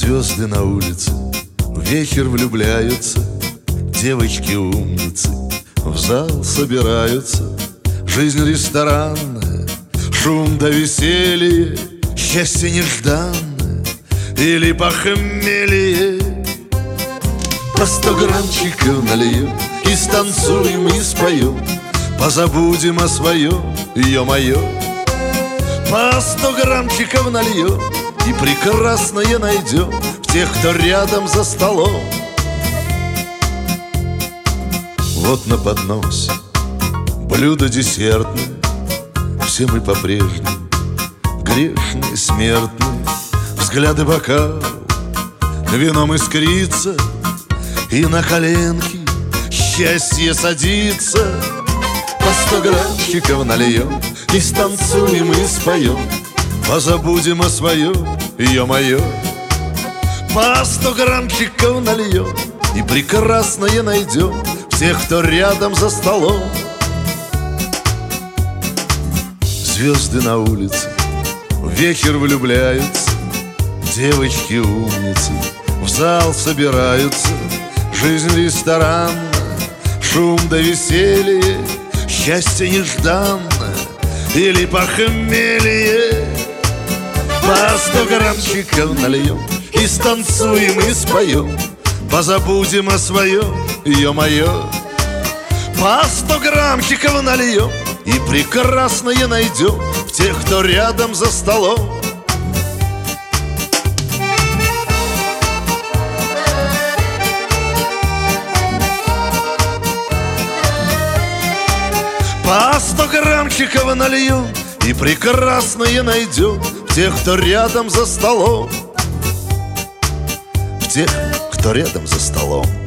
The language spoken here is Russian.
Звезды на улице в вечер влюбляются, девочки умницы в зал собираются. Жизнь ресторанная, шум да веселье, счастье нежданное или похмелье. По 100 граммчиков нальем и станцуем, и споем, позабудем о своем, ё-моё. По 100 граммчиков нальем и прекрасное найдем в тех, кто рядом за столом. Вот на подносе блюдо десертное, все мы по-прежнему грешные, смертные. Взгляды бокал вином искрится, и на коленки счастье садится. По 100 граммчиков нальем и станцуем, и споем, позабудем о своем, ё-моё. По 100 граммчиков нальем и прекрасное найдем в тех, кто рядом за столом. Звезды на улице в вечер влюбляются, девочки умницы в зал собираются. Жизнь ресторанная, шум да веселье, счастье нежданное или похмелье. По 100 граммчиков нальем и станцуем, и споем, позабудем о своем, ё-моё. По 100 граммчиков нальем и прекрасное найдем в тех, кто рядом за столом. По 100 граммчиков нальем и прекрасное найдем в тех, кто рядом за столом. В тех, кто рядом за столом.